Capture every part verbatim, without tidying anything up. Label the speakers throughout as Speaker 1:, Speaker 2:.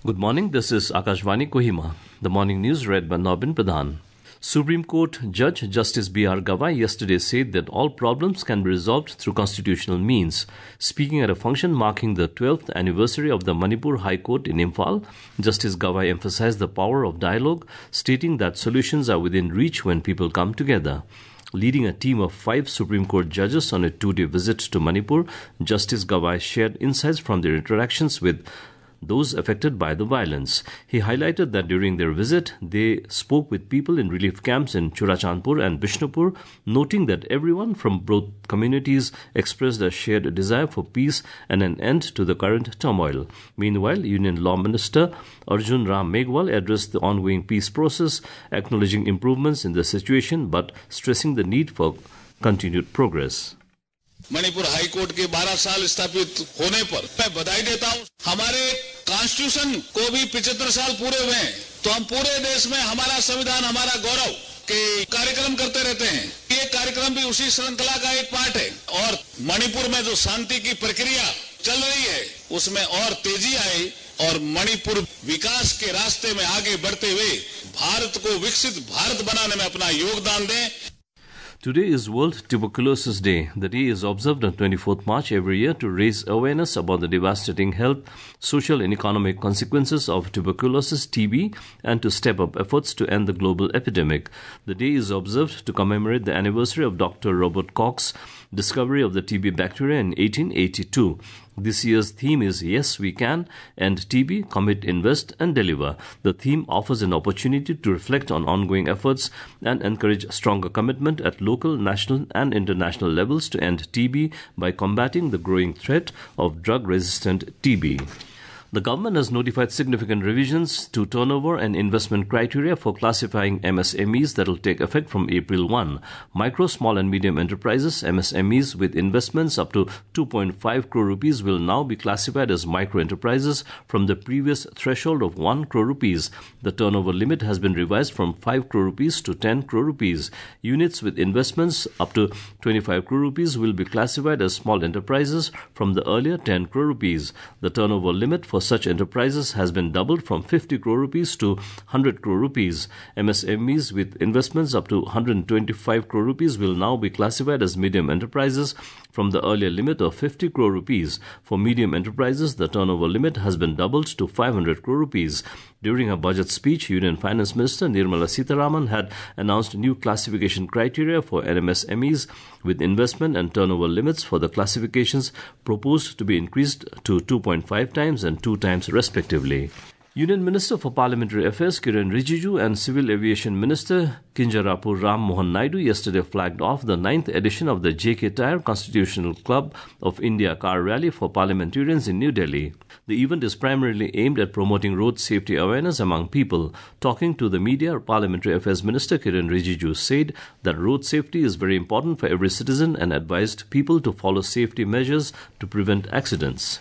Speaker 1: Good morning, this is Akashvani Kohima. The morning news read by Nobin Pradhan. Supreme Court Judge Justice B R Gavai yesterday said that all problems can be resolved through constitutional means. Speaking at a function marking the twelfth anniversary of the Manipur High Court in Imphal, Justice Gavai emphasized the power of dialogue, stating that solutions are within reach when people come together. Leading a team of five Supreme Court judges on a two-day visit to Manipur, Justice Gavai shared insights from their interactions with those affected by the violence. He highlighted that during their visit, they spoke with people in relief camps in Churachandpur and Bishnupur, noting that everyone from both communities expressed a shared desire for peace and an end to the current turmoil. Meanwhile, Union Law Minister Arjun Ram Meghwal addressed the ongoing peace process, acknowledging improvements in the situation but stressing the need for continued progress.
Speaker 2: Manipur high court के बारह साल स्थापित होने पर मैं बधाई देता हूं। हमारे कॉन्स्टिट्यूशन को भी पचहत्तर साल पूरे हुए हैं, तो हम पूरे देश में हमारा संविधान, हमारा गौरव के कार्यक्रम करते रहते हैं। ये कार्यक्रम भी उसी श्रृंखला का एक पार्ट है और मणिपुर में जो शांति की प्रक्रिया चल रही है उसमें और तेजी आए और मणिपुर विकास के रास्ते में आगे बढ़ते हुए भारत को विकसित भारत बनाने में अपना योगदान दें।
Speaker 1: Today is World Tuberculosis Day. The day is observed on twenty-fourth March every year to raise awareness about the devastating health, social and economic consequences of tuberculosis, T B, and to step up efforts to end the global epidemic. The day is observed to commemorate the anniversary of Doctor Robert Koch's discovery of the T B bacteria in eighteen eighty-two. This year's theme is Yes, We Can, End T B, Commit, Invest and Deliver. The theme offers an opportunity to reflect on ongoing efforts and encourage stronger commitment at local, national and international levels to end T B by combating the growing threat of drug-resistant T B. The government has notified significant revisions to turnover and investment criteria for classifying M S M Es that will take effect from April first. Micro, small and medium enterprises, M S M Es with investments up to two point five crore rupees will now be classified as micro enterprises from the previous threshold of one crore rupees. The turnover limit has been revised from five crore rupees to ten crore rupees. Units with investments up to twenty-five crore rupees will be classified as small enterprises from the earlier ten crore rupees. The turnover limit for such enterprises has been doubled from fifty crore rupees to one hundred crore rupees. M S M Es with investments up to one hundred twenty-five crore rupees will now be classified as medium enterprises from the earlier limit of fifty crore rupees. For medium enterprises, the turnover limit has been doubled to five hundred crore rupees. During her budget speech, Union Finance Minister Nirmala Sitharaman had announced new classification criteria for M S M Es with investment and turnover limits for the classifications proposed to be increased to two point five times and two times respectively. Union Minister for Parliamentary Affairs Kiren Rijiju and Civil Aviation Minister Kinjarapu Ram Mohan Naidu yesterday flagged off the ninth edition of the J K Tyre Constitutional Club of India car rally for parliamentarians in New Delhi. The event is primarily aimed at promoting road safety awareness among people. Talking to the media, Parliamentary Affairs Minister Kiren Rijiju said that road safety is very important for every citizen and advised people to follow safety measures to prevent accidents.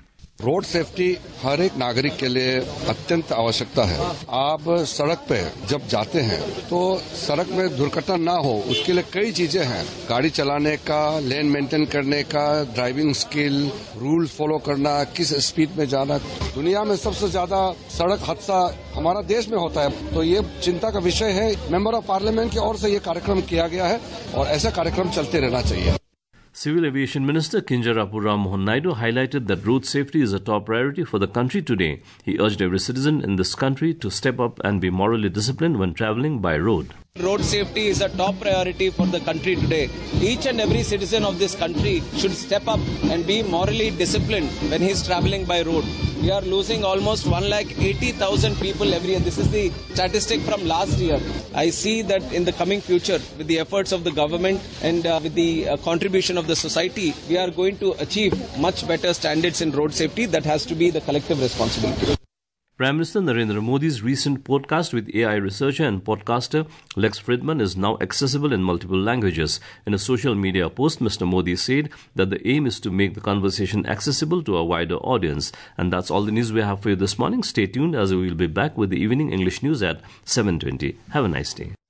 Speaker 3: Road safety हर एक नागरिक के लिए अत्यंत आवश्यकता है। आप सड़क पे जब जाते हैं तो सड़क में दुर्घटना ना हो उसके लिए कई चीजें हैं। गाड़ी चलाने का, लेन मेंटेन करने का, ड्राइविंग स्किल, रूल फॉलो करना, किस स्पीड में जाना। दुनिया में सबसे ज्यादा सड़क हादसा हमारा देश में होता है, तो ये चिंता का विषय है। मेंबर ऑफ पार्लियामेंट की ओर से ये कार्यक्रम किया गया है और ऐसा कार्यक्रम चलते रहना चाहिए।
Speaker 1: Civil Aviation Minister Kinjarapu Ram Mohan Naidu highlighted that road safety is a top priority for the country today. He urged every citizen in this country to step up and be morally disciplined when travelling by road.
Speaker 4: Road safety is a top priority for the country today. Each and every citizen of this country should step up and be morally disciplined when he is travelling by road. We are losing almost one lakh eighty thousand people every year. This is the statistic from last year. I see that in the coming future, with the efforts of the government and uh, with the uh, contribution of the society, we are going to achieve much better standards in road safety. That has to be the collective responsibility.
Speaker 1: Prime Minister Narendra Modi's recent podcast with A I researcher and podcaster Lex Fridman is now accessible in multiple languages. In a social media post, Mister Modi said that the aim is to make the conversation accessible to a wider audience. And that's all the news we have for you this morning. Stay tuned as we will be back with the evening English news at seven twenty. Have a nice day.